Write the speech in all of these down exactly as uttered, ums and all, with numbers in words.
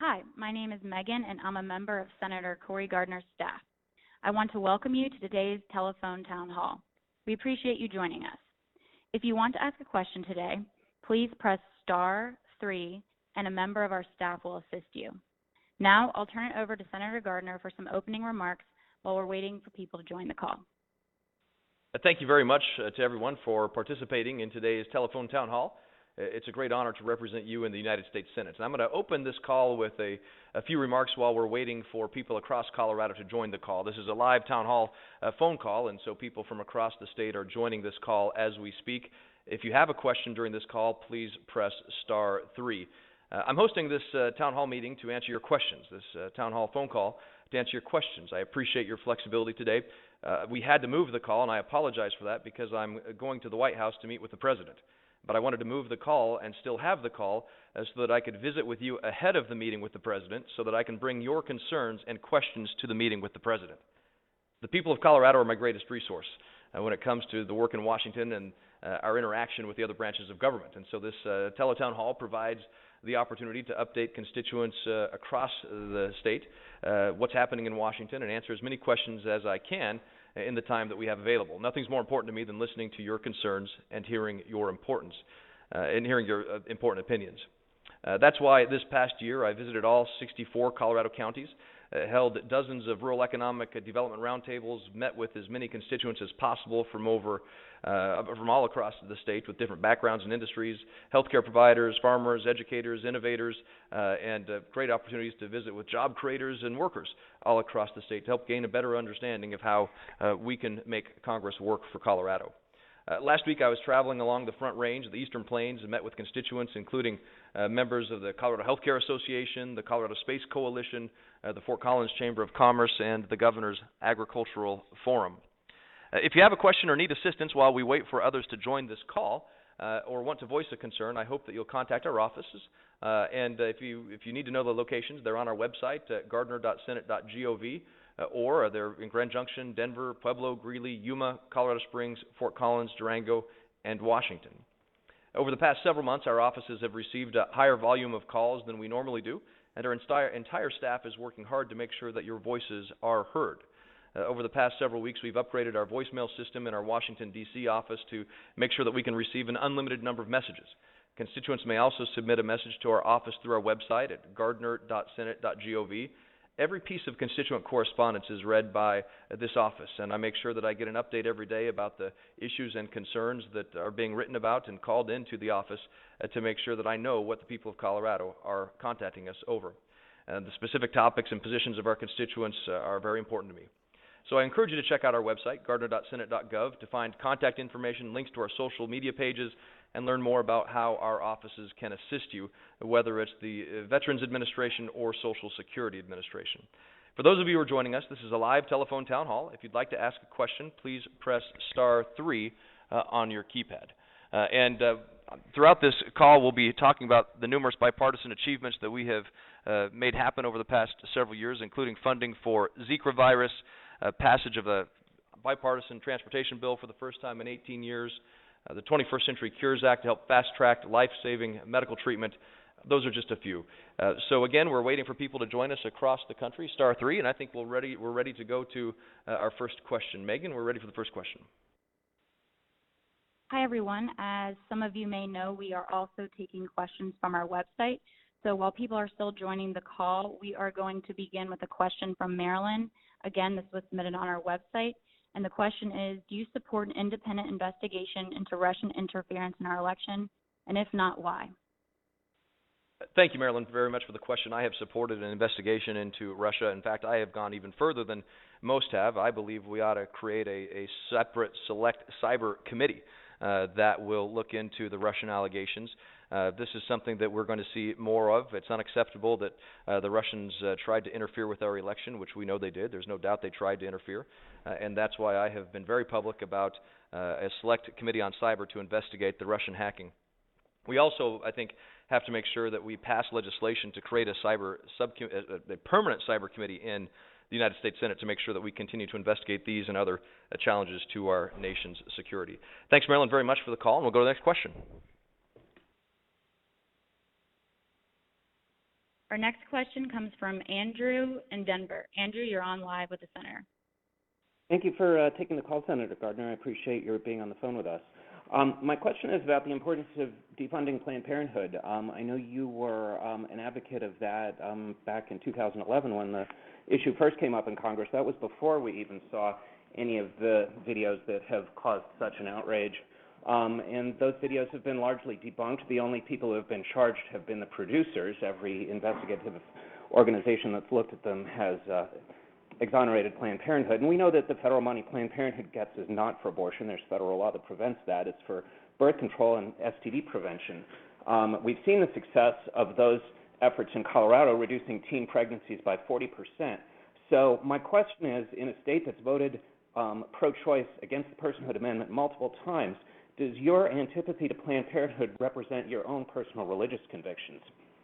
Hi, my name is Megan, and I'm a member of Senator Cory Gardner's staff. I want to welcome you to today's telephone town hall. We appreciate you joining us. If you want to ask a question today, please press star three, and a member of our staff will assist you. Now, I'll turn it over to Senator Gardner for some opening remarks while we're waiting for people to join the call. Thank you very much uh, to everyone for participating in today's telephone town hall. It's a great honor to represent you in the United States Senate. And I'm going to open this call with a, a few remarks while we're waiting for people across Colorado to join the call. This is a live town hall uh, phone call, and so people from across the state are joining this call as we speak. If you have a question during this call, please press star three. Uh, I'm hosting this uh, town hall meeting to answer your questions, this uh, town hall phone call to answer your questions. I appreciate your flexibility today. Uh, we had to move the call, and I apologize for that because I'm going to the White House to meet with the President. But I wanted to move the call and still have the call uh, so that I could visit with you ahead of the meeting with the President so that I can bring your concerns and questions to the meeting with the President. The people of Colorado are my greatest resource uh, when it comes to the work in Washington and uh, our interaction with the other branches of government. And so this uh, teletown hall provides the opportunity to update constituents uh, across the state uh, what's happening in Washington and answer as many questions as I can in the time that we have available. Nothing's more important to me than listening to your concerns and hearing your importance uh, and hearing your uh, important opinions. Uh, that's why this past year I visited all sixty-four Colorado counties, uh, held dozens of rural economic uh, development roundtables, met with as many constituents as possible from over uh, from all across the state with different backgrounds and industries, healthcare providers, farmers, educators, innovators, uh, and uh, great opportunities to visit with job creators and workers all across the state to help gain a better understanding of how uh, we can make Congress work for Colorado. Uh, last week I was traveling along the Front Range of the Eastern Plains and met with constituents including uh, members of the Colorado Healthcare Association, the Colorado Space Coalition, uh, the Fort Collins Chamber of Commerce, and the Governor's Agricultural Forum. Uh, if you have a question or need assistance while we wait for others to join this call uh, or want to voice a concern, I hope that you'll contact our offices. Uh, and uh, if you if you need to know the locations, they're on our website at gardner dot senate dot gov. Uh, or they're in Grand Junction, Denver, Pueblo, Greeley, Yuma, Colorado Springs, Fort Collins, Durango, and Washington. Over the past several months, our offices have received a higher volume of calls than we normally do, and our entire, entire staff is working hard to make sure that your voices are heard. Uh, over the past several weeks, we've upgraded our voicemail system in our Washington, D C office to make sure that we can receive an unlimited number of messages. Constituents may also submit a message to our office through our website at gardner dot senate dot gov. Every piece of constituent correspondence is read by uh, this office, and I make sure that I get an update every day about the issues and concerns that are being written about and called into the office uh, to make sure that I know what the people of Colorado are contacting us over. And the specific topics and positions of our constituents uh, are very important to me. So I encourage you to check out our website, gardner dot senate dot gov, to find contact information, links to our social media pages, and learn more about how our offices can assist you, whether it's the Veterans Administration or Social Security Administration. For those of you who are joining us, this is a live telephone town hall. If you'd like to ask a question, please press star three uh, on your keypad. Uh, and uh, throughout this call, we'll be talking about the numerous bipartisan achievements that we have uh, made happen over the past several years, including funding for Zika virus, uh, passage of a bipartisan transportation bill for the first time in eighteen years, Uh, the twenty-first Century Cures Act to help fast-track life-saving medical treatment. Those are just a few. Uh, so again, we're waiting for people to join us across the country, star three, and I think we're ready, we're ready to go to uh, our first question. Megan, we're ready for the first question. Hi, everyone. As some of you may know, we are also taking questions from our website. So while people are still joining the call, we are going to begin with a question from Marilyn. Again, this was submitted on our website. And the question is, do you support an independent investigation into Russian interference in our election? And if not, why? Thank you, Marilyn, very much for the question. I have supported an investigation into Russia. In fact, I have gone even further than most have. I believe we ought to create a, a separate select cyber committee uh, that will look into the Russian allegations. Uh, this is something that we're going to see more of. It's unacceptable that uh, the Russians uh, tried to interfere with our election, which we know they did. There's no doubt they tried to interfere. Uh, and that's why I have been very public about uh, a select committee on cyber to investigate the Russian hacking. We also, I think, have to make sure that we pass legislation to create a cyber sub a, a permanent cyber committee in the United States Senate to make sure that we continue to investigate these and other uh, challenges to our nation's security. Thanks, Marilyn, very much for the call, and we'll go to the next question. Our next question comes from Andrew in Denver. Andrew, you're on live with the Senator. Thank you for uh, taking the call, Senator Gardner. I appreciate your being on the phone with us. Um, my question is about the importance of defunding Planned Parenthood. Um, I know you were um, an advocate of that um, back in two thousand eleven when the issue first came up in Congress. That was before we even saw any of the videos that have caused such an outrage. Um, and those videos have been largely debunked. The only people who have been charged have been the producers. Every investigative organization that's looked at them has uh, exonerated Planned Parenthood. And we know that the federal money Planned Parenthood gets is not for abortion. There's federal law that prevents that. It's for birth control and S T D prevention. Um, we've seen the success of those efforts in Colorado, reducing teen pregnancies by forty percent. So my question is, in a state that's voted um, pro-choice against the Personhood Amendment multiple times, does your antipathy to Planned Parenthood represent your own personal religious convictions?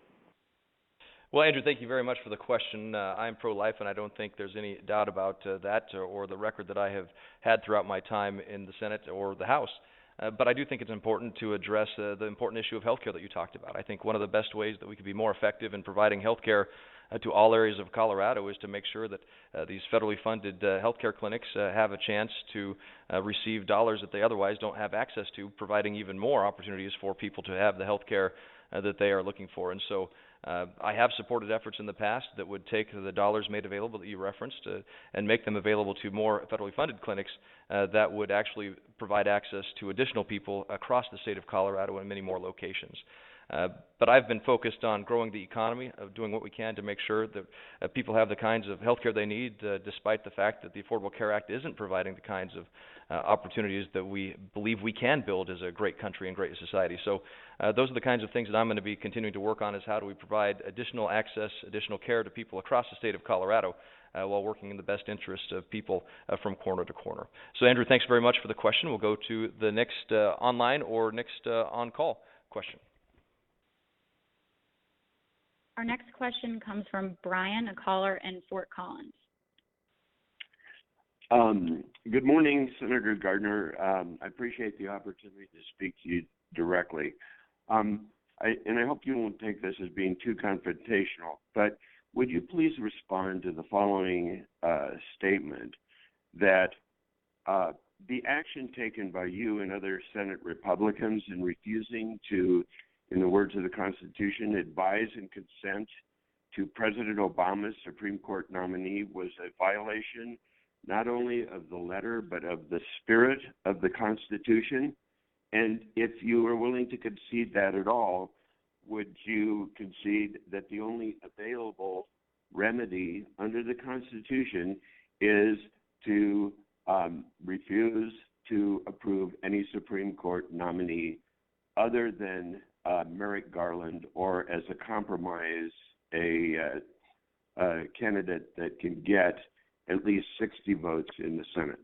Well, Andrew, thank you very much for the question. Uh, I'm pro-life, and I don't think there's any doubt about uh, that or, or the record that I have had throughout my time in the Senate or the House. Uh, but I do think it's important to address uh, the important issue of health care that you talked about. I think one of the best ways that we could be more effective in providing health care uh, to all areas of Colorado is to make sure that uh, these federally funded uh, health care clinics uh, have a chance to uh, receive dollars that they otherwise don't have access to, providing even more opportunities for people to have the health care uh, that they are looking for. And so Uh, I have supported efforts in the past that would take the dollars made available that you referenced uh, and make them available to more federally funded clinics uh, that would actually provide access to additional people across the state of Colorado and many more locations. Uh, but I've been focused on growing the economy, of doing what we can to make sure that uh, people have the kinds of health care they need, uh, despite the fact that the Affordable Care Act isn't providing the kinds of uh, opportunities that we believe we can build as a great country and great society. So uh, those are the kinds of things that I'm going to be continuing to work on, is how do we provide additional access, additional care to people across the state of Colorado uh, while working in the best interest of people uh, from corner to corner. So Andrew, thanks very much for the question. We'll go to the next uh, online or next uh, on-call question. Our next question comes from Brian, a caller in Fort Collins. Um, good morning, Senator Gardner. Um, I appreciate the opportunity to speak to you directly. Um, I, and I hope you won't take this as being too confrontational, but would you please respond to the following uh, statement that uh, the action taken by you and other Senate Republicans in refusing to, in the words of the Constitution, advise and consent to President Obama's Supreme Court nominee was a violation not only of the letter but of the spirit of the Constitution? And if you are willing to concede that at all, would you concede that the only available remedy under the Constitution is to um, refuse to approve any Supreme Court nominee other than Uh, Merrick Garland, or as a compromise, a, uh, a candidate that can get at least sixty votes in the Senate?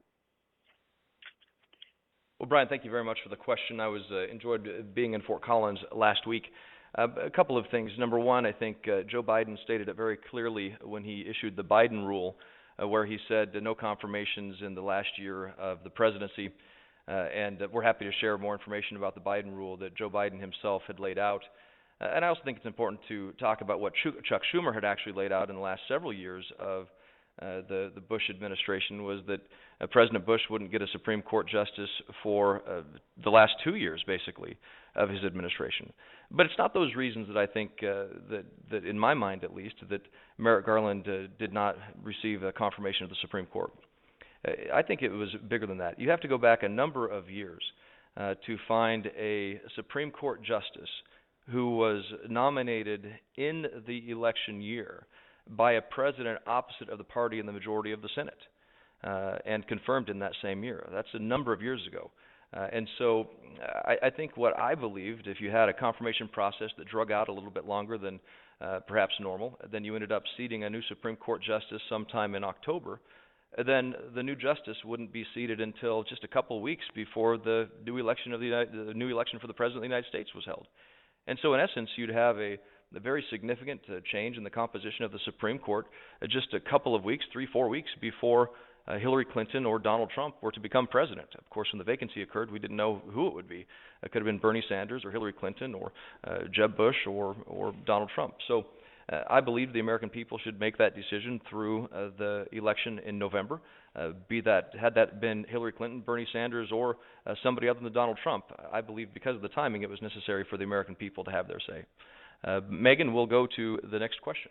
Well, Brian, thank you very much for the question. I was uh, enjoyed being in Fort Collins last week. Uh, a couple of things. Number one, I think uh, Joe Biden stated it very clearly when he issued the Biden rule, uh, where he said uh, no confirmations in the last year of the presidency. Uh, and uh, we're happy to share more information about the Biden rule that Joe Biden himself had laid out. Uh, and I also think it's important to talk about what Ch- Chuck Schumer had actually laid out in the last several years of uh, the, the Bush administration, was that uh, President Bush wouldn't get a Supreme Court justice for uh, the last two years, basically, of his administration. But it's not those reasons that I think, uh, that, that in my mind at least, that Merrick Garland uh, did not receive a confirmation of the Supreme Court. I think it was bigger than that. You have to go back a number of years uh, to find a Supreme Court justice who was nominated in the election year by a president opposite of the party in the majority of the Senate uh, and confirmed in that same year. That's a number of years ago. Uh, and so I, I think what I believed, if you had a confirmation process that drug out a little bit longer than uh, perhaps normal, then you ended up seating a new Supreme Court justice sometime in October, then the new justice wouldn't be seated until just a couple of weeks before the new election of the, United, the new election for the President of the United States was held. And so in essence, you'd have a, a very significant uh, change in the composition of the Supreme Court uh, just a couple of weeks, three, four weeks before uh, Hillary Clinton or Donald Trump were to become president. Of course, when the vacancy occurred, we didn't know who it would be. It could have been Bernie Sanders or Hillary Clinton or uh, Jeb Bush or, or Donald Trump. So Uh, I believe the American people should make that decision through uh, the election in November, uh, be that, had that been Hillary Clinton, Bernie Sanders, or uh, somebody other than Donald Trump. I believe because of the timing, it was necessary for the American people to have their say. Uh, Megan, we'll go to the next question.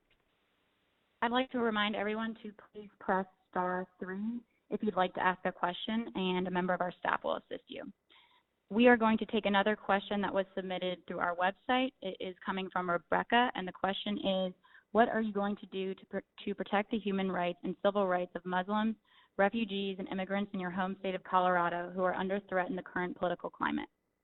I'd like to remind everyone to please press star three if you'd like to ask a question, and a member of our staff will assist you. We are going to take another question that was submitted through our website. It is coming from Rebecca, and the question is, what are you going to do to, pr to protect the human rights and civil rights of Muslims, refugees, and immigrants in your home state of Colorado who are under threat in the current political climate?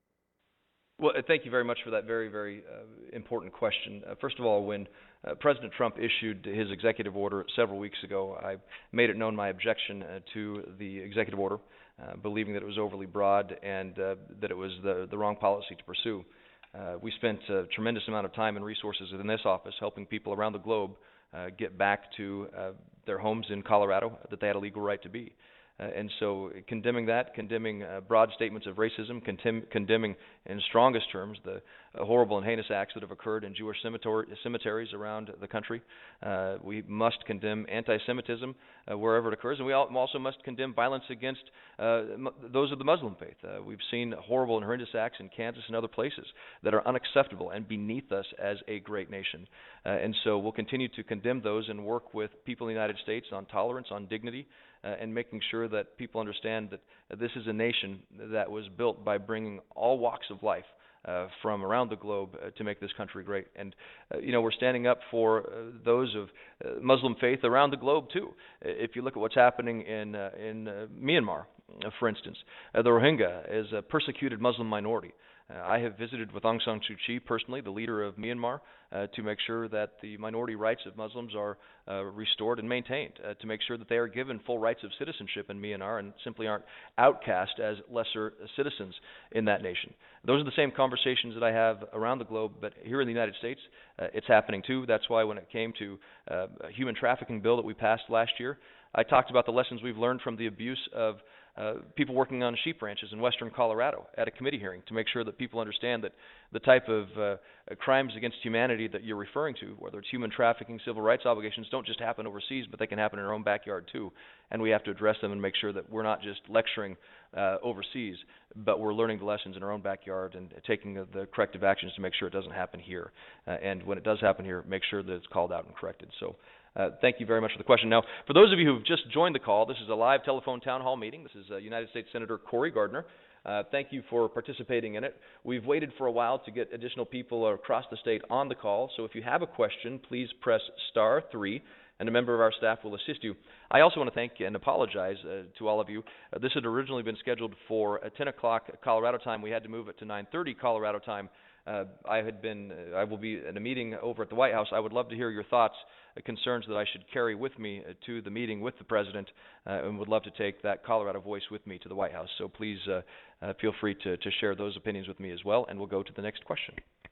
Well, uh, thank you very much for that very, very uh, important question. Uh, first of all, when uh, President Trump issued his executive order several weeks ago, I made it known my objection uh, to the executive order, uh, believing that it was overly broad and uh, that it was the, the wrong policy to pursue. Uh, we spent a tremendous amount of time and resources in this office helping people around the globe uh, get back to uh, their homes in Colorado that they had a legal right to be. Uh, and so condemning that, condemning uh, broad statements of racism, condemn, condemning in strongest terms the uh, horrible and heinous acts that have occurred in Jewish cemetery, cemeteries around the country. Uh, we must condemn anti-Semitism uh, wherever it occurs, and we also must condemn violence against uh, those of the Muslim faith. Uh, we've seen horrible and horrendous acts in Kansas and other places that are unacceptable and beneath us as a great nation. Uh, and so we'll continue to condemn those and work with people in the United States on tolerance, on dignity, Uh, and making sure that people understand that uh, this is a nation that was built by bringing all walks of life uh, from around the globe uh, to make this country great. And, uh, you know, we're standing up for uh, those of uh, Muslim faith around the globe, too. If you look at what's happening in, uh, in uh, Myanmar, uh, for instance, uh, the Rohingya is a persecuted Muslim minority. Uh, I have visited with Aung San Suu Kyi personally, the leader of Myanmar, uh, to make sure that the minority rights of Muslims are uh, restored and maintained, uh, to make sure that they are given full rights of citizenship in Myanmar and simply aren't outcast as lesser citizens in that nation. Those are the same conversations that I have around the globe, but here in the United States, uh, it's happening too. That's why when it came to uh, a human trafficking bill that we passed last year, I talked about the lessons we've learned from the abuse of Uh, people working on sheep ranches in western Colorado at a committee hearing to make sure that people understand that the type of uh, crimes against humanity that you're referring to, whether it's human trafficking, civil rights obligations, don't just happen overseas, but they can happen in our own backyard too. And we have to address them and make sure that we're not just lecturing uh, overseas, but we're learning the lessons in our own backyard and taking the, the corrective actions to make sure it doesn't happen here. Uh, and when it does happen here, make sure that it's called out and corrected. So. Uh, thank you very much for the question. Now, for those of you who've just joined the call, this is a live telephone town hall meeting. This is uh, United States Senator Cory Gardner. Uh, thank you for participating in it. We've waited for a while to get additional people across the state on the call, so if you have a question, please press star three, and a member of our staff will assist you. I also want to thank and apologize uh, to all of you. Uh, this had originally been scheduled for uh, ten o'clock Colorado time. We had to move it to nine thirty Colorado time. Uh, I had been, uh, I will be in a meeting over at the White House. I would love to hear your thoughts, uh, concerns that I should carry with me uh, to the meeting with the President, uh, and would love to take that Colorado voice with me to the White House. So please uh, uh, feel free to, to share those opinions with me as well, and we'll go to the next question.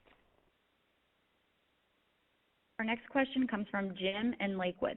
Our next question comes from Jim in Lakewood.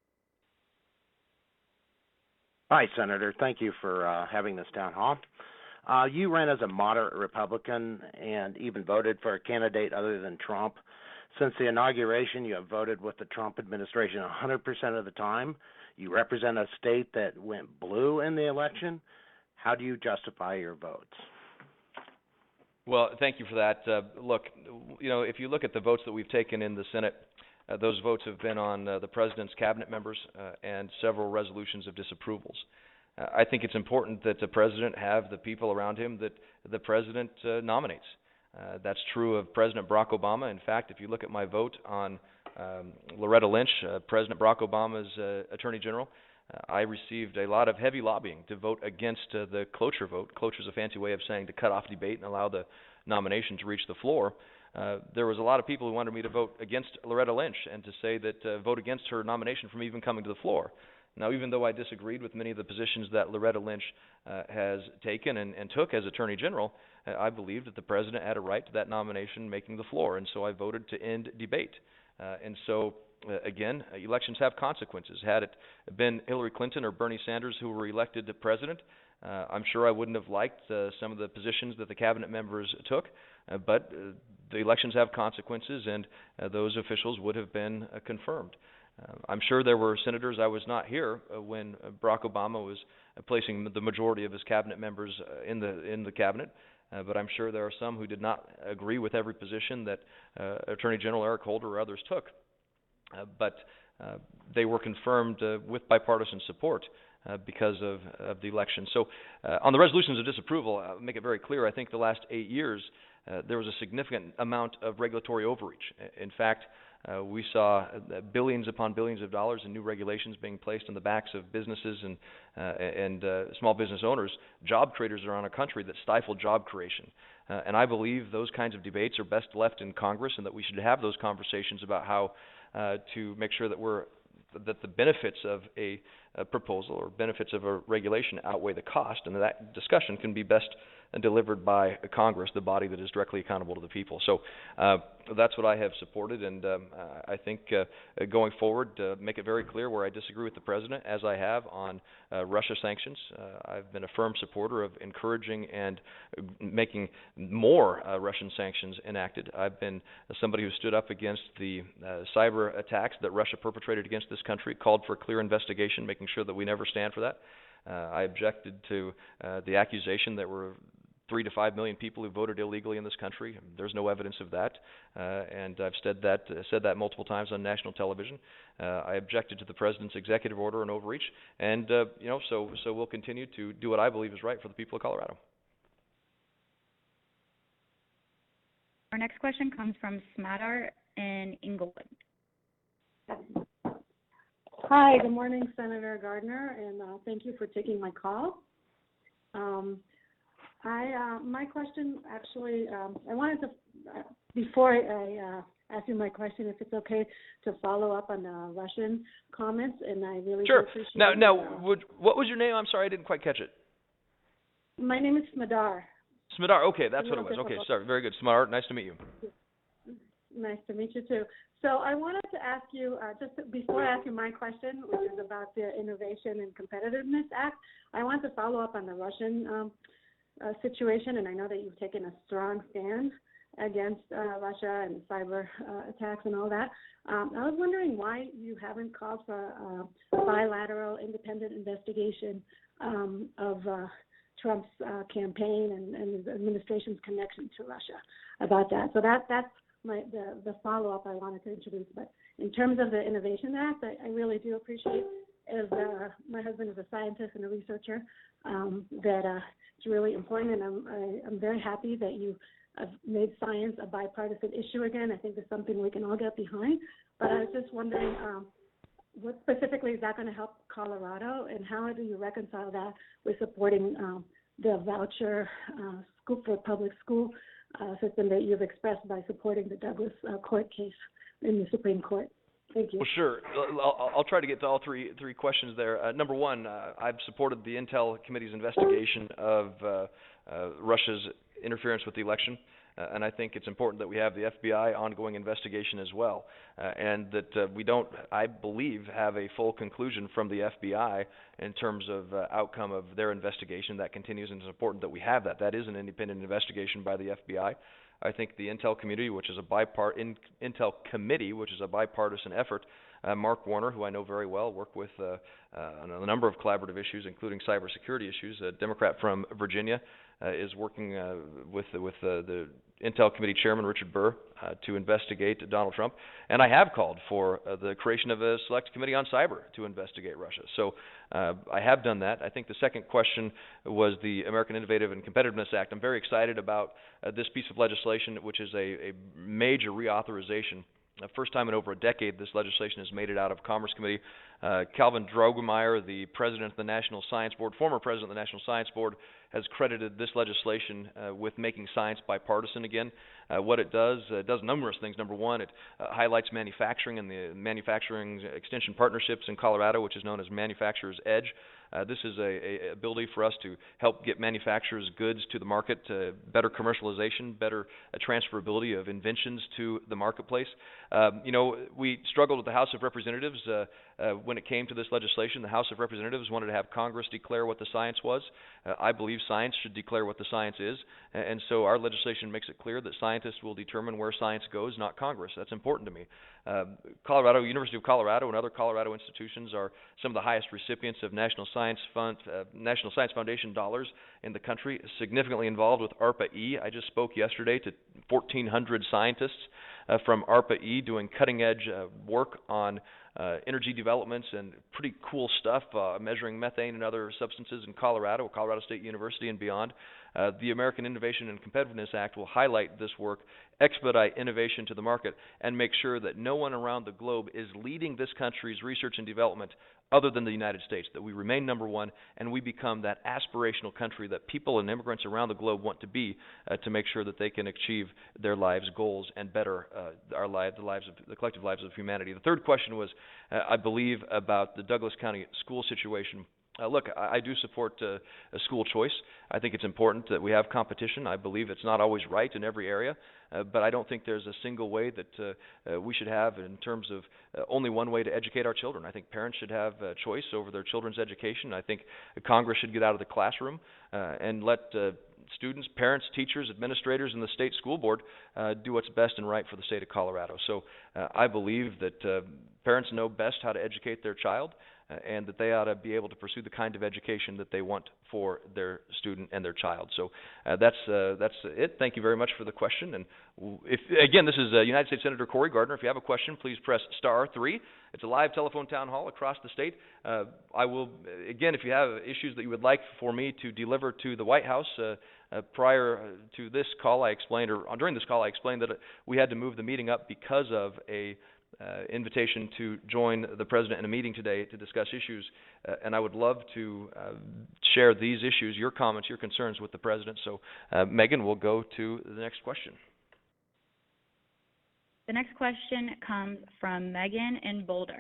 Hi, Senator. Thank you for uh, having this town hall. Uh, you ran as a moderate Republican and even voted for a candidate other than Trump. Since the inauguration, you have voted with the Trump administration one hundred percent of the time. You represent a state that went blue in the election. How do you justify your votes? Well, thank you for that. Uh, look, you know, if you look at the votes that we've taken in the Senate, uh, those votes have been on uh, the President's cabinet members uh, and several resolutions of disapprovals. Uh, I think it's important that the President have the people around him that the President uh, nominates. Uh, that's true of President Barack Obama. In fact, if you look at my vote on um, Loretta Lynch, uh, President Barack Obama's uh, Attorney General, uh, I received a lot of heavy lobbying to vote against uh, the cloture vote. Cloture is a fancy way of saying to cut off debate and allow the nomination to reach the floor. Uh, there was a lot of people who wanted me to vote against Loretta Lynch and to say that uh, vote against her nomination from even coming to the floor. Now, even though I disagreed with many of the positions that Loretta Lynch uh, has taken and, and took as Attorney General, uh, I believed that the President had a right to that nomination making the floor, and so I voted to end debate. Uh, and so, uh, again, uh, elections have consequences. Had it been Hillary Clinton or Bernie Sanders who were elected President, uh, I'm sure I wouldn't have liked uh, some of the positions that the cabinet members took, uh, but uh, the elections have consequences, and uh, those officials would have been uh, confirmed. Uh, I'm sure there were senators, I was not here uh, when uh, Barack Obama was uh, placing the majority of his cabinet members uh, in the in the cabinet, uh, but I'm sure there are some who did not agree with every position that uh, Attorney General Eric Holder or others took. Uh, but uh, they were confirmed uh, with bipartisan support uh, because of, of the election. So uh, on the resolutions of disapproval, I'll make it very clear, I think the last eight years uh, there was a significant amount of regulatory overreach. In fact, Uh, we saw uh, billions upon billions of dollars in new regulations being placed on the backs of businesses and, uh, and uh, small business owners, job creators around our country that stifle job creation. Uh, and I believe those kinds of debates are best left in Congress, and that we should have those conversations about how uh, to make sure that we're that the benefits of a, a proposal or benefits of a regulation outweigh the cost, and that discussion can be best delivered by Congress, the body that is directly accountable to the people. So uh, that's what I have supported, and um, I think uh, going forward, uh, make it very clear where I disagree with the President, as I have on uh, Russia sanctions. Uh, I've been a firm supporter of encouraging and making more uh, Russian sanctions enacted. I've been somebody who stood up against the uh, cyber attacks that Russia perpetrated against this country, called for clear investigation, making sure that we never stand for that. Uh, I objected to uh, the accusation that we're three to five million people who voted illegally in this country. There's no evidence of that, uh, and I've said that uh, said that multiple times on national television. Uh, I objected to the president's executive order on overreach, and uh, you know, so so we'll continue to do what I believe is right for the people of Colorado. Our next question comes from Smadar in Inglewood. Hi, good morning, Senator Gardner, and uh, thank you for taking my call. Um, I uh, my question actually, um, I wanted to, uh, before I, I uh, ask you my question, if it's okay to follow up on the Russian comments, and I really sure. do appreciate Now, it. now, Uh, would, what was your name? I'm sorry, I didn't quite catch it. My name is Smadar. Smadar, okay, that's what it was. difficult. Okay, sorry, very good. Smadar, nice to meet you. Nice to meet you too. So I wanted to ask you, uh, just before I ask you my question, which is about the Innovation and Competitiveness Act, I want to follow up on the Russian um, uh, situation, and I know that you've taken a strong stand against uh, Russia and cyber uh, attacks and all that. Um, I was wondering why you haven't called for uh, a bilateral independent investigation um, of uh, Trump's uh, campaign and, and his administration's connection to Russia about that. So that that's My, the, the follow-up I wanted to introduce. But in terms of the Innovation Act, I, I really do appreciate, as uh, my husband is a scientist and a researcher, um, that uh, it's really important, and I'm, I, I'm very happy that you have made science a bipartisan issue again. I think it's something we can all get behind. But I was just wondering, um, what specifically is that going to help Colorado, and how do you reconcile that with supporting um, the voucher uh, school for public school Uh, system that you've expressed by supporting the Douglas uh, court case in the Supreme Court? Thank you. Well, sure. I'll, I'll try to get to all three three questions there. Uh, number one, uh, I've supported the Intel Committee's investigation of uh, uh, Russia's interference with the election, uh, and I think it's important that we have the F B I ongoing investigation as well, uh, and that uh, we don't, I believe, have a full conclusion from the F B I in terms of uh, outcome of their investigation. That continues, and it's important that we have that. That is an independent investigation by the F B I. I think the Intel community, which is a bipart in, Intel committee, which is a bipartisan effort. Uh, Mark Warner, who I know very well, worked with uh, uh, on a number of collaborative issues, including cybersecurity issues. A Democrat from Virginia uh, is working uh, with with uh, the Intel committee chairman Richard Burr uh, to investigate Donald Trump, and I have called for uh, the creation of a select committee on cyber to investigate Russia. So uh, I have done that. I think the second question was the American Innovative and Competitiveness Act. I'm very excited about uh, this piece of legislation, which is a, a major reauthorization. The first time in over a decade this legislation has made it out of Commerce Committee. Uh, Calvin Drogemeyer, the president of the National Science Board, former president of the National Science Board, has credited this legislation uh, with making science bipartisan again. Uh, what it does, uh, it does numerous things. Number one, it uh, highlights manufacturing and the manufacturing extension partnerships in Colorado, which is known as Manufacturer's Edge. Uh, this is a, a ability for us to help get manufacturers' goods to the market, uh, better commercialization, better uh, transferability of inventions to the marketplace. Um, you know, we struggled with the House of Representatives uh, uh, when it came to this legislation. The House of Representatives wanted to have Congress declare what the science was. Uh, I believe science should declare what the science is, and so our legislation makes it clear that scientists will determine where science goes, not Congress. That's important to me. Uh, Colorado, University of Colorado, and other Colorado institutions are some of the highest recipients of National Science Fund, uh, National Science Foundation dollars in the country. Significantly involved with ARPA-E. I just spoke yesterday to fourteen hundred scientists uh, from ARPA-E doing cutting-edge uh, work on Uh, energy developments and pretty cool stuff, uh, measuring methane and other substances in Colorado, Colorado State University and beyond. Uh, the American Innovation and Competitiveness Act will highlight this work, expedite innovation to the market, and make sure that no one around the globe is leading this country's research and development other than the United States, that we remain number one and we become that aspirational country that people and immigrants around the globe want to be uh, to make sure that they can achieve their lives' goals and better uh, our lives, the lives of the collective lives of humanity. The third question was, uh, I believe, about the Douglas County school situation. Uh, look, I, I do support uh, a school choice. I think it's important that we have competition. I believe it's not always right in every area, uh, but I don't think there's a single way that uh, uh, we should have in terms of uh, only one way to educate our children. I think parents should have a choice over their children's education. I think Congress should get out of the classroom uh, and let uh, students, parents, teachers, administrators, and the state school board uh, do what's best and right for the state of Colorado. So uh, I believe that uh, parents know best how to educate their child, uh, and that they ought to be able to pursue the kind of education that they want for their student and their child. So uh, that's uh, that's it. Thank you very much for the question. And if again, this is uh, United States Senator Cory Gardner. If you have a question, please press star three. It's a live telephone town hall across the state. Uh, I will again, if you have issues that you would like for me to deliver to the White House. Uh, Uh, prior to this call, I explained, or uh, during this call, I explained that uh, we had to move the meeting up because of a uh, invitation to join the President in a meeting today to discuss issues, uh, and I would love to uh, share these issues, your comments, your concerns with the President. So, uh, Megan, we'll go to the next question. The next question comes from Megan in Boulder.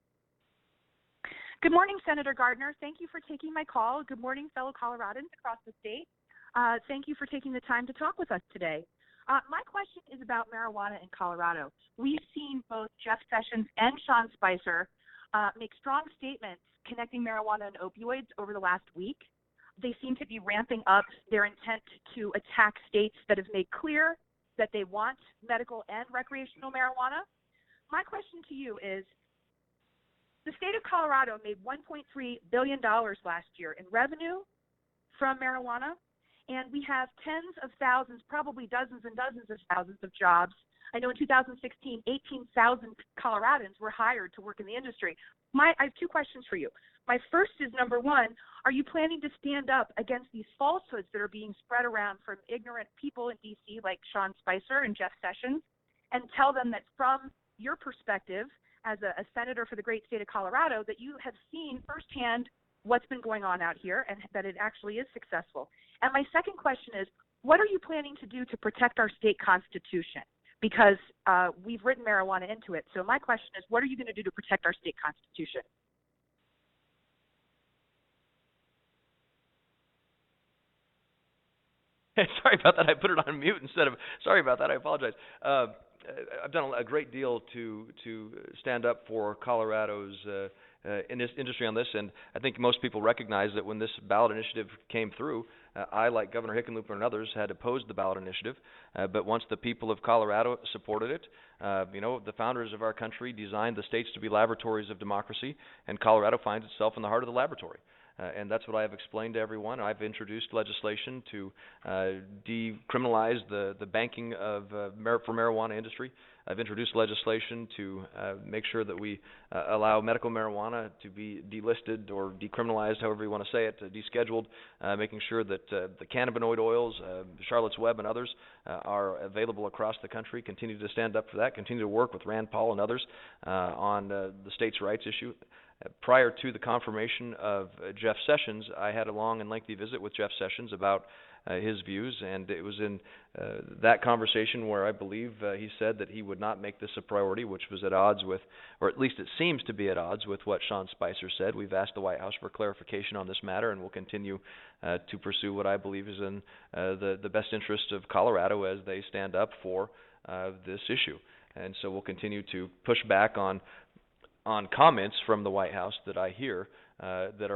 Good morning, Senator Gardner. Thank you for taking my call. Good morning, fellow Coloradans across the state. Uh, thank you for taking the time to talk with us today. Uh, my question is about marijuana in Colorado. We've seen both Jeff Sessions and Sean Spicer uh, make strong statements connecting marijuana and opioids over the last week. They seem to be ramping up their intent to attack states that have made clear that they want medical and recreational marijuana. My question to you is, the state of Colorado made one point three billion dollars last year in revenue from marijuana, and we have tens of thousands, probably dozens and dozens of thousands of jobs. I know in two thousand sixteen, eighteen thousand Coloradans were hired to work in the industry. My, I have two questions for you. My first is, number one, are you planning to stand up against these falsehoods that are being spread around from ignorant people in D C like Sean Spicer and Jeff Sessions, and tell them that from your perspective as a, a senator for the great state of Colorado, that you have seen firsthand what's been going on out here and that it actually is successful? And my second question is, what are you planning to do to protect our state constitution? Because uh, we've written marijuana into it. So my question is, what are you going to do to protect our state constitution? Sorry about that. I put it on mute instead of, sorry about that. I apologize. Uh, I've done a great deal to to stand up for Colorado's uh, uh, in this industry on this, and I think most people recognize that when this ballot initiative came through, uh, I, like Governor Hickenlooper and others, had opposed the ballot initiative. Uh, but once the people of Colorado supported it, uh, you know, the founders of our country designed the states to be laboratories of democracy, and Colorado finds itself in the heart of the laboratory. Uh, and that's what I have explained to everyone. I've introduced legislation to uh, decriminalize the, the banking of uh, mar- for marijuana industry. I've introduced legislation to uh, make sure that we uh, allow medical marijuana to be delisted or decriminalized, however you want to say it, uh, descheduled, uh, making sure that uh, the cannabinoid oils, uh, Charlotte's Web and others uh, are available across the country. Continue to stand up for that. Continue to work with Rand Paul and others uh, on uh, the states' rights issue. Prior to the confirmation of uh, Jeff Sessions, I had a long and lengthy visit with Jeff Sessions about uh, his views, and it was in uh, that conversation where I believe uh, he said that he would not make this a priority, which was at odds with, or at least it seems to be at odds with what Sean Spicer said. We've asked the White House for clarification on this matter, and we'll continue uh, to pursue what I believe is in uh, the, the best interest of Colorado as they stand up for uh, this issue. And so we'll continue to push back on on comments from the White House that I hear uh, that are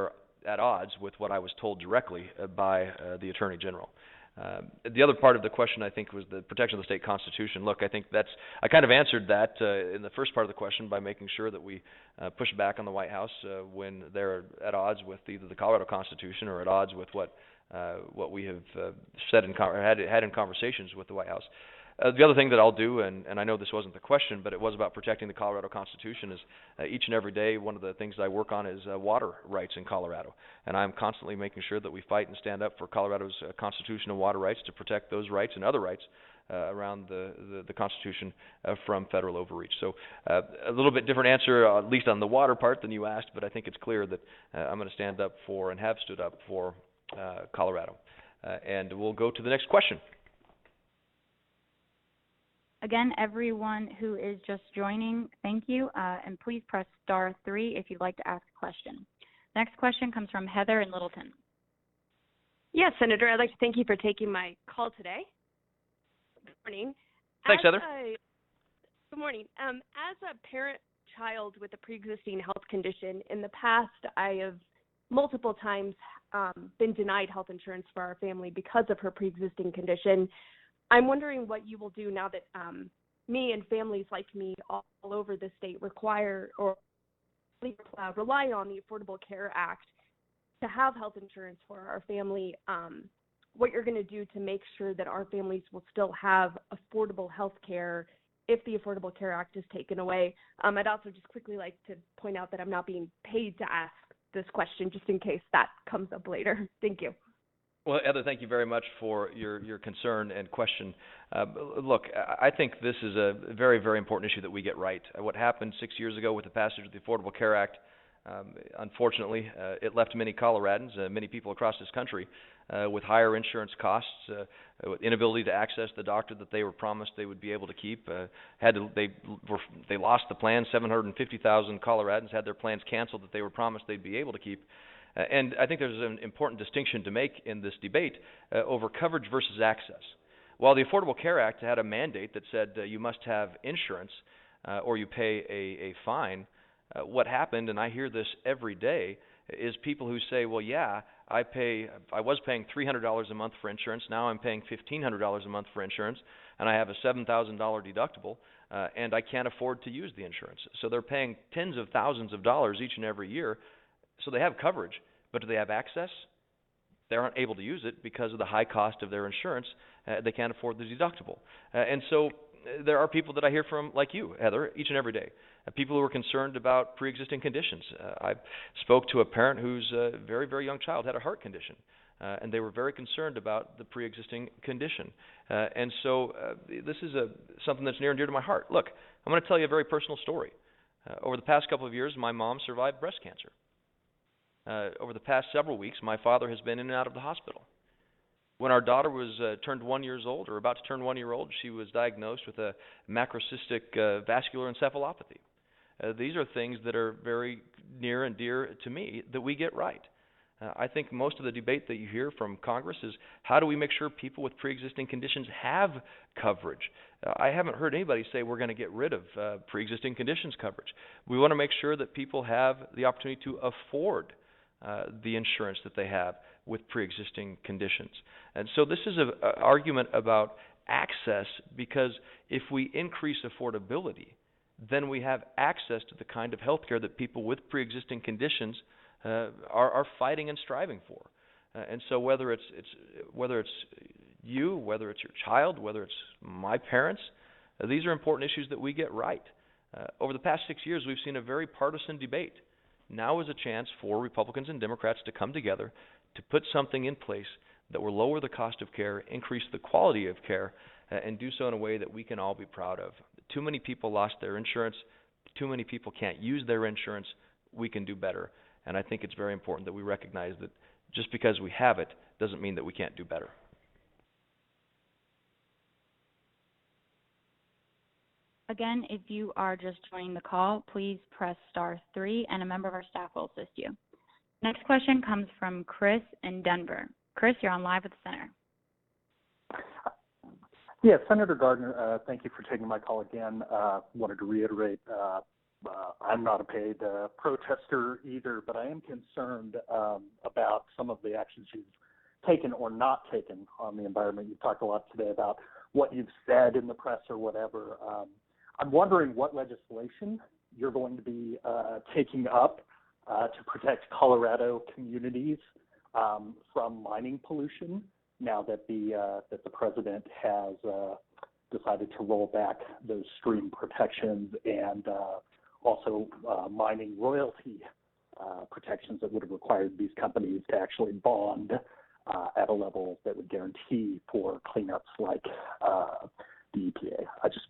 at odds with what I was told directly uh, by uh, the Attorney General. Uh, the other part of the question, I think, was the protection of the state constitution. Look, I think that's, I kind of answered that uh, in the first part of the question by making sure that we uh, push back on the White House uh, when they're at odds with either the Colorado Constitution or at odds with what uh, what we have uh, said in or had had in conversations with the White House. Uh, the other thing that I'll do, and, and I know this wasn't the question, but it was about protecting the Colorado Constitution, is uh, each and every day one of the things that I work on is uh, water rights in Colorado. And I'm constantly making sure that we fight and stand up for Colorado's uh, constitutional water rights to protect those rights and other rights uh, around the, the, the Constitution uh, from federal overreach. So uh, a little bit different answer, uh, at least on the water part, than you asked, but I think it's clear that uh, I'm going to stand up for and have stood up for uh, Colorado. Uh, and we'll go to the next question. Again, everyone who is just joining, thank you, uh, and please press star three if you'd like to ask a question. Next question comes from Heather in Littleton. Yes, Senator, I'd like to thank you for taking my call today. Good morning. Thanks, as Heather. A, good morning. Um, as a parent-child with a pre-existing health condition, in the past I have multiple times um, been denied health insurance for our family because of her pre-existing condition. I'm wondering what you will do now that um, me and families like me all, all over the state require or uh, rely on the Affordable Care Act to have health insurance for our family, um, what you're going to do to make sure that our families will still have affordable health care if the Affordable Care Act is taken away. Um, I'd also just quickly like to point out that I'm not being paid to ask this question, just in case that comes up later. Thank you. Well, Heather, thank you very much for your, your concern and question. Uh, look, I think this is a very, very important issue that we get right. What happened six years ago with the passage of the Affordable Care Act, um, unfortunately, uh, it left many Coloradans, uh, many people across this country, uh, with higher insurance costs, uh, with inability to access the doctor that they were promised they would be able to keep. Uh, had to, they were, they lost the plan. seven hundred fifty thousand Coloradans had their plans canceled that they were promised they'd be able to keep. Uh, and I think there's an important distinction to make in this debate uh, over coverage versus access. While the Affordable Care Act had a mandate that said uh, you must have insurance uh, or you pay a, a fine, uh, what happened, and I hear this every day, is people who say, well, yeah, I pay, I was paying three hundred dollars a month for insurance, now I'm paying fifteen hundred dollars a month for insurance, and I have a seven thousand dollars deductible, uh, and I can't afford to use the insurance. So they're paying tens of thousands of dollars each and every year. So they have coverage, but do they have access? They aren't able to use it because of the high cost of their insurance. Uh, they can't afford the deductible. Uh, and so uh, there are people that I hear from, like you, Heather, each and every day, uh, people who are concerned about pre-existing conditions. Uh, I spoke to a parent whose uh, very, very young child had a heart condition, uh, and they were very concerned about the pre-existing condition. Uh, and so uh, this is a, something that's near and dear to my heart. Look, I'm going to tell you a very personal story. Uh, over the past couple of years, my mom survived breast cancer. Uh, over the past several weeks, my father has been in and out of the hospital. When our daughter was uh, turned one years old, or about to turn one year old, she was diagnosed with a macrocystic uh, vascular encephalopathy. Uh, these are things that are very near and dear to me that we get right. Uh, I think most of the debate that you hear from Congress is how do we make sure people with pre-existing conditions have coverage? Uh, I haven't heard anybody say we're going to get rid of uh, pre-existing conditions coverage. We want to make sure that people have the opportunity to afford Uh, the insurance that they have with pre-existing conditions. And so this is an argument about access, because if we increase affordability, then we have access to the kind of health care that people with pre-existing conditions uh, are, are fighting and striving for. Uh, and so whether it's, it's, whether it's you, whether it's your child, whether it's my parents, uh, these are important issues that we get right. Uh, over the past six years, we've seen a very partisan debate. Now is a chance for Republicans and Democrats to come together to put something in place that will lower the cost of care, increase the quality of care, uh, and do so in a way that we can all be proud of. Too many people lost their insurance. Too many people can't use their insurance. We can do better. And I think it's very important that we recognize that just because we have it doesn't mean that we can't do better. Again, if you are just joining the call, please press star three, and a member of our staff will assist you. Next question comes from Chris in Denver. Chris, you're on live with the center. Yes, Senator Gardner, uh, thank you for taking my call again. Uh, wanted to reiterate uh, uh, I'm not a paid uh, protester either, but I am concerned um, about some of the actions you've taken or not taken on the environment. You've talked a lot today about what you've said in the press or whatever. Um, I'm wondering what legislation you're going to be uh, taking up uh, to protect Colorado communities um, from mining pollution now that the uh, that the president has uh, decided to roll back those stream protections and uh, also uh, mining royalty uh, protections that would have required these companies to actually bond uh, at a level that would guarantee for cleanups like uh, the E P A. I just,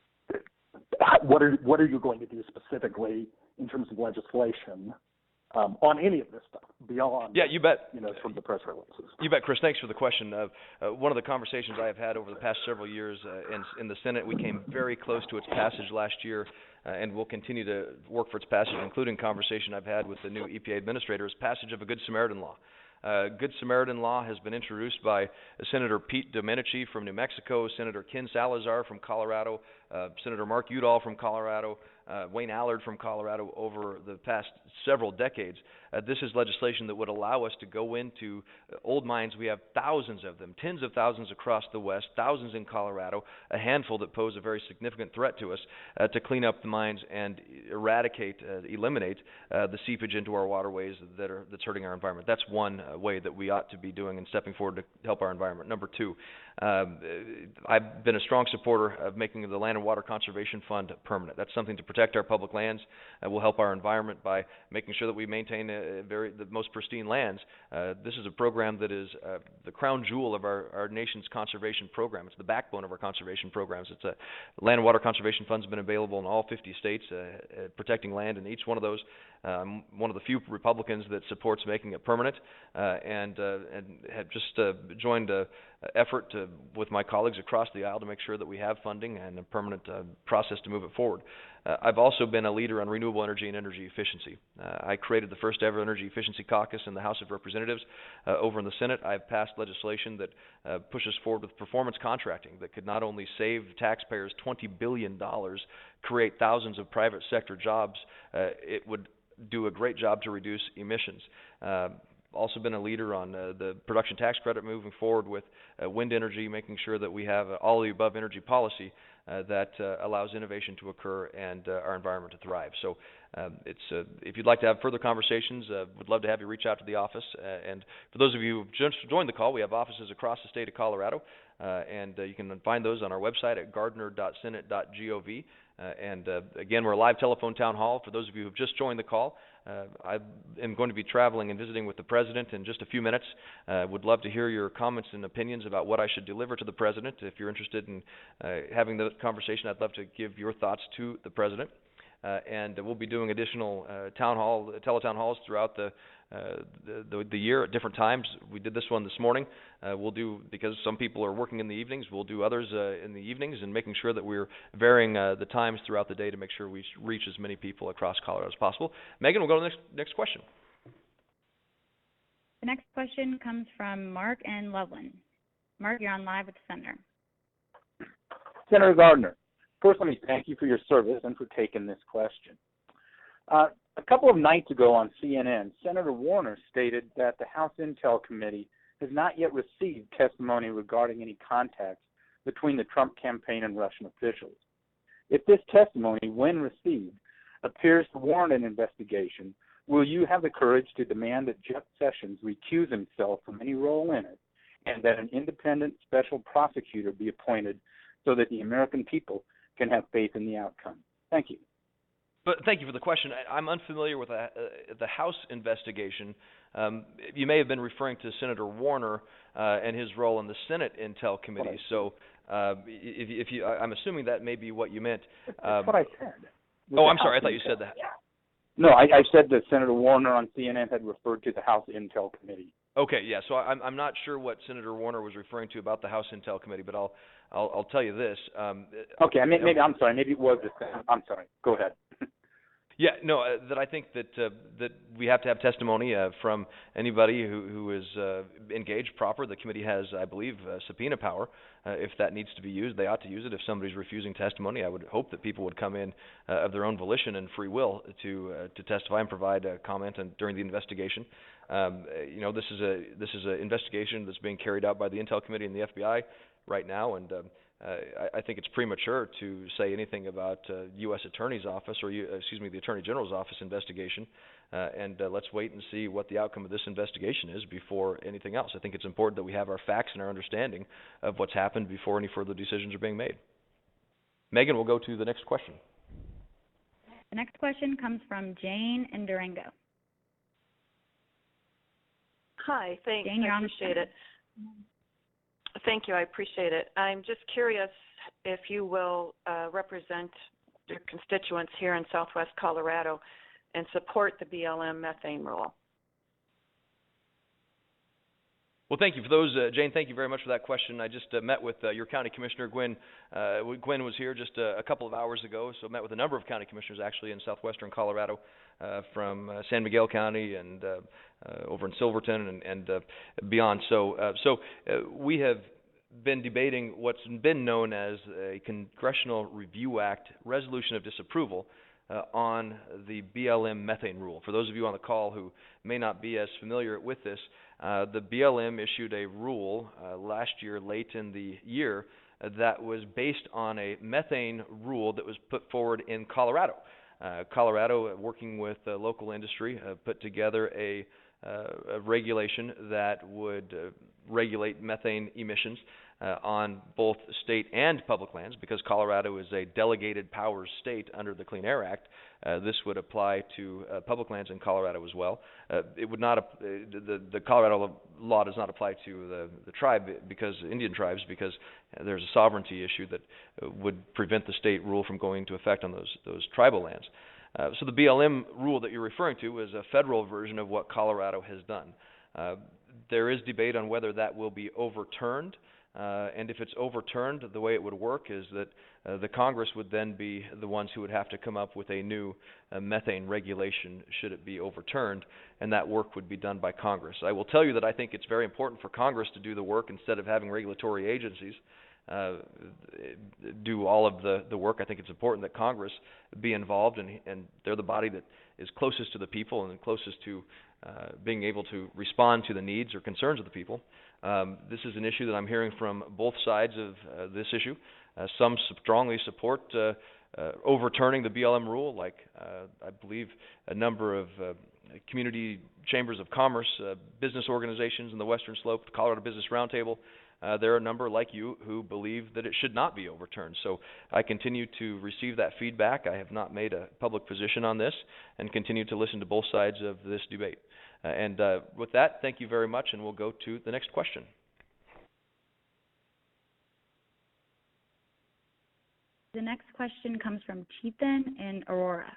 what are what are you going to do specifically in terms of legislation um, on any of this stuff beyond? Yeah, you bet. You know, from the press releases. You bet, Chris. Thanks for the question. Uh, uh, one of the conversations I have had over the past several years uh, in, in the Senate, we came very close to its passage last year, uh, and we'll continue to work for its passage, including conversation I've had with the new E P A administrator, is passage of a Good Samaritan law. Uh, Good Samaritan law has been introduced by uh, Senator Pete Domenici from New Mexico, Senator Ken Salazar from Colorado, uh, Senator Mark Udall from Colorado, uh, Wayne Allard from Colorado over the past several decades. Uh, this is legislation that would allow us to go into uh, old mines. We have thousands of them, tens of thousands across the West, thousands in Colorado, a handful that pose a very significant threat to us, uh, to clean up the mines and eradicate, uh, eliminate uh, the seepage into our waterways that are that's hurting our environment. That's one uh, way that we ought to be doing and stepping forward to help our environment. Number two, um, I've been a strong supporter of making the Land and Water Conservation Fund permanent. That's something to protect our public lands. Uh, we'll help our environment by making sure that we maintain a, a very the most pristine lands. Uh, this is a program that is uh, the crown jewel of our, our nation's conservation program. It's the backbone of our conservation programs. It's a Land and Water Conservation Fund's been available in all fifty states, uh, uh, protecting land in each one of those. Um, one of the few Republicans that supports making it permanent, uh, and uh, and have just uh, joined a, a effort to, with my colleagues across the aisle to make sure that we have funding and a permanent uh, process to move it forward. Uh, I've also been a leader on renewable energy and energy efficiency. Uh, I created the first ever energy efficiency caucus in the House of Representatives. Uh, over in the Senate, I've passed legislation that uh, pushes forward with performance contracting that could not only save taxpayers twenty billion dollars, create thousands of private sector jobs, uh, it would do a great job to reduce emissions. Uh, also been a leader on uh, the production tax credit moving forward with uh, wind energy, making sure that we have uh, all of the above energy policy uh, that uh, allows innovation to occur and uh, our environment to thrive. So um, it's uh, if you'd like to have further conversations, uh, would love to have you reach out to the office. Uh, and for those of you who've just joined the call, we have offices across the state of Colorado, uh, and uh, you can find those on our website at gardner dot senate dot gov. Uh, and uh, again, we're a live telephone town hall. For those of you who have just joined the call, uh, I am going to be traveling and visiting with the President in just a few minutes. I uh, would love to hear your comments and opinions about what I should deliver to the President. If you're interested in uh, having the conversation, I'd love to give your thoughts to the President. Uh, and we'll be doing additional uh, town hall, teletown halls throughout the, uh, the, the the year at different times. We did this one this morning. Uh, we'll do, because some people are working in the evenings, we'll do others uh, in the evenings, and making sure that we're varying uh, the times throughout the day to make sure we reach as many people across Colorado as possible. Megan, we'll go to the next, next question. The next question comes from Mark and Loveland. Mark, you're on live with the Senator. Senator Gardner, first let me thank you for your service and for taking this question. Uh, a couple of nights ago on C N N, Senator Warner stated that the House Intel Committee has not yet received testimony regarding any contacts between the Trump campaign and Russian officials. If this testimony, when received, appears to warrant an investigation, will you have the courage to demand that Jeff Sessions recuse himself from any role in it, and that an independent special prosecutor be appointed so that the American people can have faith in the outcome? Thank you. But thank you for the question. I, I'm unfamiliar with the, uh, the House investigation. Um, you may have been referring to Senator Warner uh, and his role in the Senate Intel Committee. Right. So, uh, if, if you, I'm assuming that may be what you meant. That's um, what I said. Oh, I'm sorry. I thought you said that. No, I, I said that Senator Warner on C N N had referred to the House Intel Committee. Okay, yeah. So I'm I'm not sure what Senator Warner was referring to about the House Intel Committee, but I'll I'll, I'll tell you this. Um, okay, I mean, maybe I'm sorry. Maybe it was the. I'm sorry. Go ahead. Yeah, no, uh, that I think that uh, that we have to have testimony uh, from anybody who who is uh, engaged proper. The committee has, I believe, uh, subpoena power. Uh, if that needs to be used, they ought to use it. If somebody's refusing testimony, I would hope that people would come in uh, of their own volition and free will to uh, to testify and provide a comment and, during the investigation. Um, you know, this is a this is an investigation that's being carried out by the Intel Committee and the F B I right now, and um, Uh, I, I think it's premature to say anything about uh, U S Attorney's Office or, uh, excuse me, the Attorney General's Office investigation, uh, and uh, let's wait and see what the outcome of this investigation is before anything else. I think it's important that we have our facts and our understanding of what's happened before any further decisions are being made. Megan, we'll go to the next question. The next question comes from Jane in Durango. Hi, thanks. Jane, you're I on appreciate the it. Thank you. I appreciate it. I'm just curious if you will uh, represent your constituents here in Southwest Colorado and support the B L M methane rule. Well, thank you for those, uh, Jane. Thank you very much for that question. I just uh, met with uh, your county commissioner, Gwen. Uh, Gwen was here just uh, a couple of hours ago, so met with a number of county commissioners actually in southwestern Colorado, uh, from uh, San Miguel County and uh, uh, over in Silverton and, and uh, beyond. So, uh, so uh, we have been debating what's been known as a Congressional Review Act resolution of disapproval Uh, on the B L M methane rule. For those of you on the call who may not be as familiar with this, uh, the B L M issued a rule uh, last year, late in the year, uh, that was based on a methane rule that was put forward in Colorado. Uh, Colorado, uh, working with uh, local industry, uh, put together a, uh, a regulation that would uh, regulate methane emissions Uh, on both state and public lands. Because Colorado is a delegated powers state under the Clean Air Act, uh, this would apply to uh, public lands in Colorado as well. Uh, it would not, uh, the, the Colorado law does not apply to the, the tribe, because Indian tribes, because there's a sovereignty issue that uh, would prevent the state rule from going into effect on those, those tribal lands. Uh, so the B L M rule that you're referring to is a federal version of what Colorado has done. Uh, there is debate on whether that will be overturned. Uh, and if it's overturned, the way it would work is that uh, the Congress would then be the ones who would have to come up with a new uh, methane regulation should it be overturned, and that work would be done by Congress. I will tell you that I think it's very important for Congress to do the work instead of having regulatory agencies uh, do all of the, the work. I think it's important that Congress be involved, and, and they're the body that is closest to the people and closest to uh, being able to respond to the needs or concerns of the people. Um, this is an issue that I'm hearing from both sides of uh, this issue. Uh, some strongly support uh, uh, overturning the B L M rule, like uh, I believe a number of uh, community chambers of commerce, uh, business organizations in the Western Slope, the Colorado Business Roundtable. Uh, there are a number like you who believe that it should not be overturned. So I continue to receive that feedback. I have not made a public position on this, and continue to listen to both sides of this debate. Uh, and uh, with that, thank you very much, and we'll go to the next question. The next question comes from Chetan in Aurora.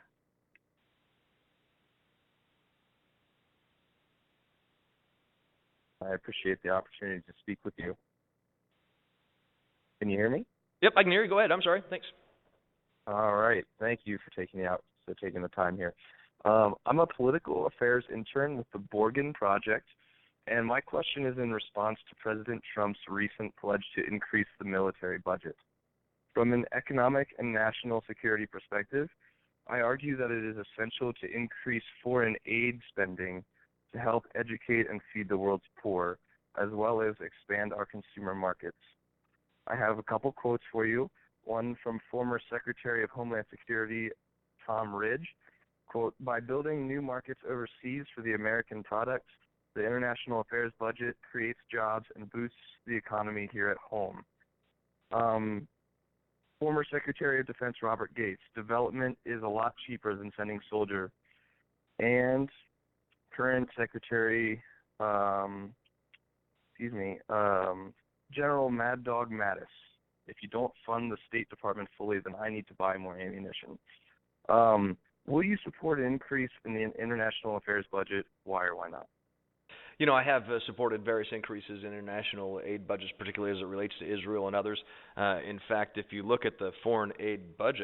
I appreciate the opportunity to speak with you. Can you hear me? Yep, I can hear you. Go ahead. I'm sorry. Thanks. All right. Thank you for taking the out, for taking the time here. Um, I'm a political affairs intern with the Borgen Project, and my question is in response to President Trump's recent pledge to increase the military budget. From an economic and national security perspective, I argue that it is essential to increase foreign aid spending to help educate and feed the world's poor, as well as expand our consumer markets. I have a couple quotes for you, one from former Secretary of Homeland Security Tom Ridge. Quote, by building new markets overseas for the American products, the international affairs budget creates jobs and boosts the economy here at home. Um, former Secretary of Defense Robert Gates, development is a lot cheaper than sending soldiers. And current Secretary, um, excuse me, um, General Mad Dog Mattis, if you don't fund the State Department fully, then I need to buy more ammunition. Um, Will you support an increase in the international affairs budget? Why or why not? You know, I have uh, supported various increases in international aid budgets, particularly as it relates to Israel and others. Uh, in fact, if you look at the foreign aid budget,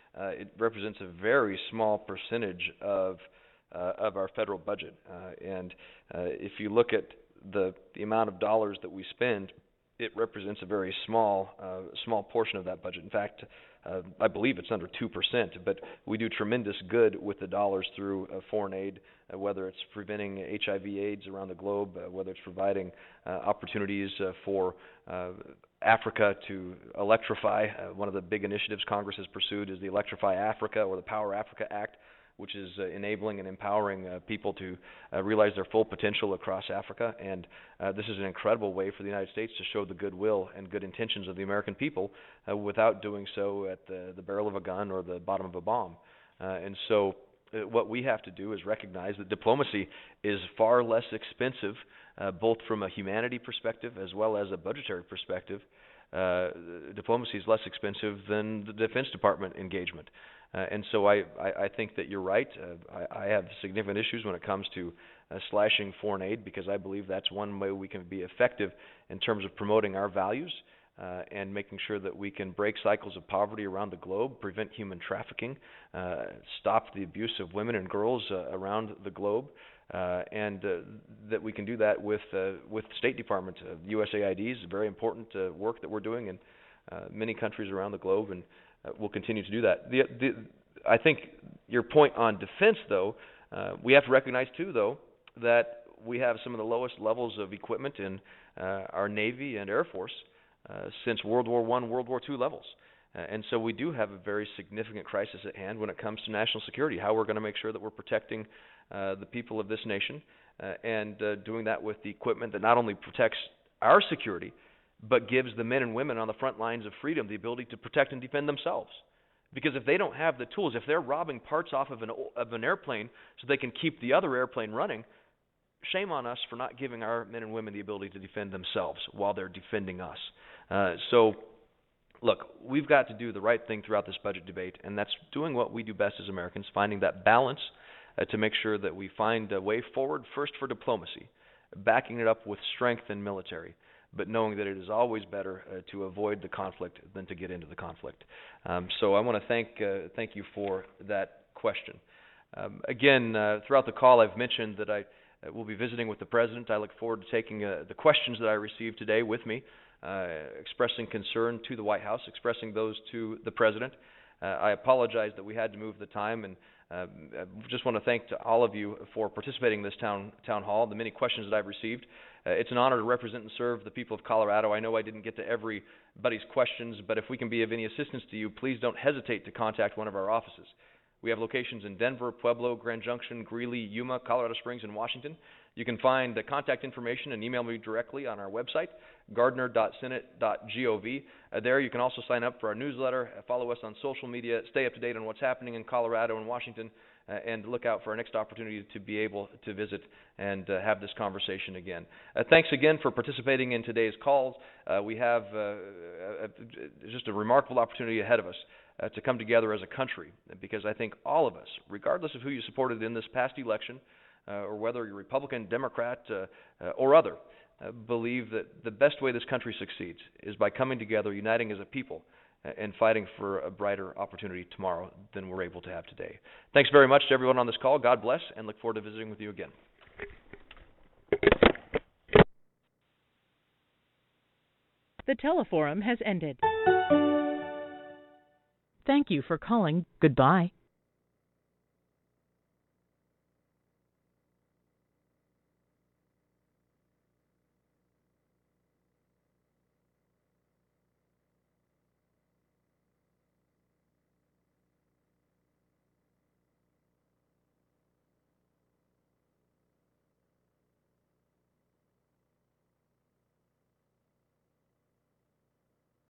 uh, it represents a very small percentage of uh, of our federal budget. Uh, and uh, if you look at the the amount of dollars that we spend, it represents a very small uh, small portion of that budget. In fact, uh, I believe it's under two percent, but we do tremendous good with the dollars through uh, foreign aid, uh, whether it's preventing H I V AIDS around the globe, uh, whether it's providing uh, opportunities uh, for uh, Africa to electrify. Uh, one of the big initiatives Congress has pursued is the Electrify Africa, or the Power Africa Act, which is uh, enabling and empowering uh, people to uh, realize their full potential across Africa. And uh, this is an incredible way for the United States to show the goodwill and good intentions of the American people uh, without doing so at the, the barrel of a gun or the bottom of a bomb. Uh, and so uh, what we have to do is recognize that diplomacy is far less expensive, uh, both from a humanity perspective as well as a budgetary perspective. Uh, diplomacy is less expensive than the Defense Department engagement. Uh, and so I, I, I think that you're right. Uh, I, I have significant issues when it comes to uh, slashing foreign aid, because I believe that's one way we can be effective in terms of promoting our values uh, and making sure that we can break cycles of poverty around the globe, prevent human trafficking, uh, stop the abuse of women and girls uh, around the globe, uh, and uh, that we can do that with uh, with State Department. Uh, U S A I D is very important uh, work that we're doing in uh, many countries around the globe, and Uh, we'll continue to do that. The, the, I think your point on defense, though, uh, we have to recognize, too, though, that we have some of the lowest levels of equipment in uh, our Navy and Air Force uh, since World War One, World War Two levels. Uh, and so we do have a very significant crisis at hand when it comes to national security, how we're going to make sure that we're protecting uh, the people of this nation uh, and uh, doing that with the equipment that not only protects our security, but gives the men and women on the front lines of freedom the ability to protect and defend themselves. Because if they don't have the tools, if they're robbing parts off of an of an airplane so they can keep the other airplane running, shame on us for not giving our men and women the ability to defend themselves while they're defending us. Uh, so, look, we've got to do the right thing throughout this budget debate, and that's doing what we do best as Americans, finding that balance uh, to make sure that we find a way forward, first for diplomacy, backing it up with strength and military, but knowing that it is always better uh, to avoid the conflict than to get into the conflict. Um, so I want to thank uh, thank you for that question. Um, again, uh, throughout the call, I've mentioned that I uh, will be visiting with the President. I look forward to taking uh, the questions that I received today with me, uh, expressing concern to the White House, expressing those to the President. Uh, I apologize that we had to move the time, and uh, I just want to thank to all of you for participating in this town town hall, the many questions that I've received. Uh, it's an honor to represent and serve the people of Colorado. I know I didn't get to everybody's questions, but if we can be of any assistance to you, please don't hesitate to contact one of our offices. We have locations in Denver, Pueblo, Grand Junction, Greeley, Yuma, Colorado Springs, and Washington. You can find the contact information and email me directly on our website, gardner dot senate dot gov. Uh, there you can also sign up for our newsletter, uh, follow us on social media, stay up to date on what's happening in Colorado and Washington, uh, and look out for our next opportunity to be able to visit and uh, have this conversation again. Uh, thanks again for participating in today's calls. Uh, we have uh, uh, just a remarkable opportunity ahead of us uh, to come together as a country, because I think all of us, regardless of who you supported in this past election, Uh, or whether you're Republican, Democrat, uh, uh, or other, uh, believe that the best way this country succeeds is by coming together, uniting as a people, uh, and fighting for a brighter opportunity tomorrow than we're able to have today. Thanks very much to everyone on this call. God bless, and look forward to visiting with you again. The teleforum has ended. Thank you for calling. Goodbye.